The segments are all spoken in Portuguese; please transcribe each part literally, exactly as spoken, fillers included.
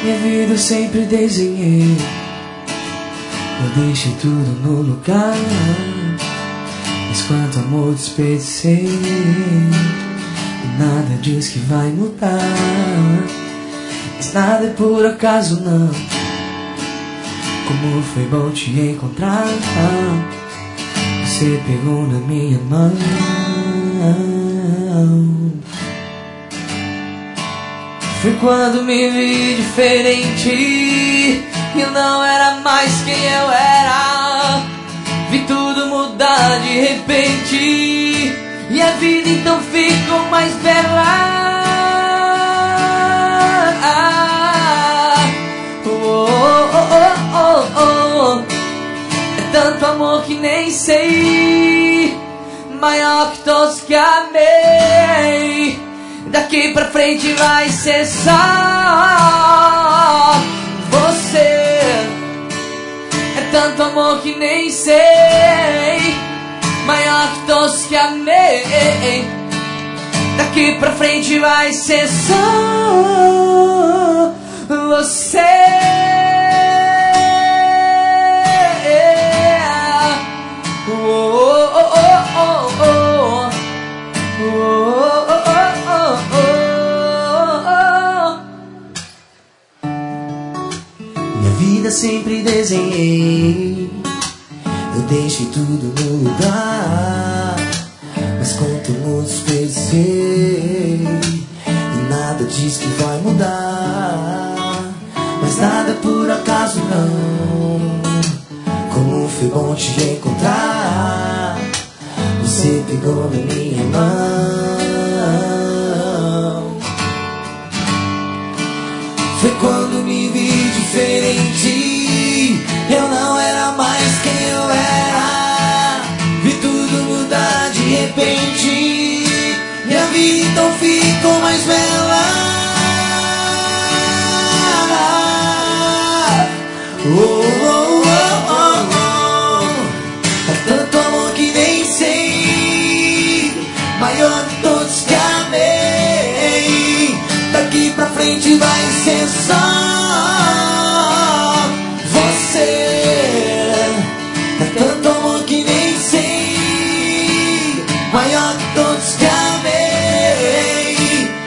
Minha vida eu sempre desenhei, eu deixei tudo no lugar, mas quanto amor desperdicei, e nada diz que vai mudar. Mas nada é por acaso não, como foi bom te encontrar. Você pegou na minha mão, foi quando me vi diferente, eu não era mais quem eu era. Vi tudo mudar de repente, e a vida então ficou mais bela. Oh, oh, oh, oh, oh. É tanto amor que nem sei, maior que todos que amei. Daqui pra frente vai ser só você. É tanto amor que nem sei, maior que todos que amei. Daqui pra frente vai ser só você. Oh, oh, oh, oh, oh. Sempre desenhei, eu deixei tudo no lugar, mas quanto amor desperdicei, e nada diz que vai mudar. Mas nada é por acaso não, como foi bom te encontrar. Você pegou na minha mão, foi quando me vi diferente, eu não era mais quem eu era. Vi tudo mudar de repente, e a vida então ficou mais bela. Oh, oh, oh, oh, oh. É tanto amor que nem sei, maior que todos que amei. Daqui pra frente vai ser só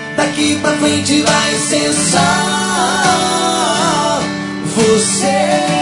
pra frente vai ser só você.